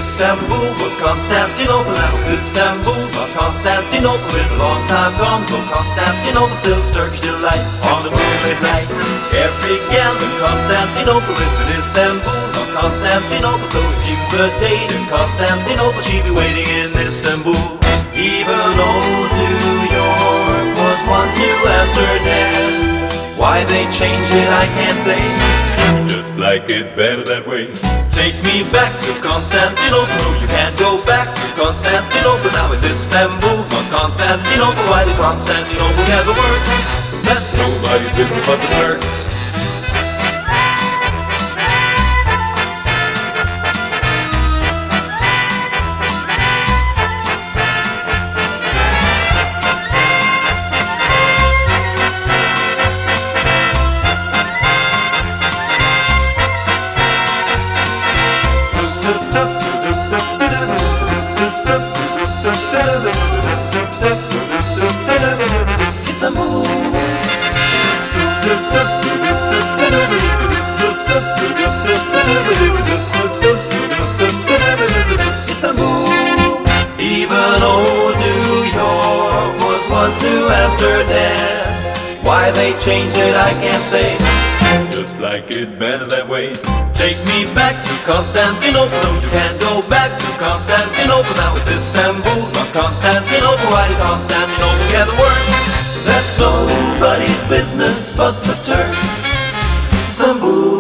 Istanbul was Constantinople. Now it's Istanbul, not Constantinople. In a long time gone, though Constantinople still Turkish delight on a moonlit night. Every gal in Constantinople lives in Istanbul, not Constantinople. So if you've a date in Constantinople, she'll be waiting in Istanbul. Even old New York was once New Amsterdam. Why they changed it, I can't say. Just like it better that way. Take me back to Constantinople. No, you can't go back to Constantinople. Now it's Istanbul, not Constantinople. Why did Constantinople get the words? That's nobody's business but the Turks. Even old New York was once New Amsterdam. Why they changed it, I can't say. Just like it better that way. Take me back to Constantinople. No, you can't go back to Constantinople. Now it's Istanbul, not Constantinople. Why did Constantinople get the words? That's nobody's business but the Turks. Istanbul.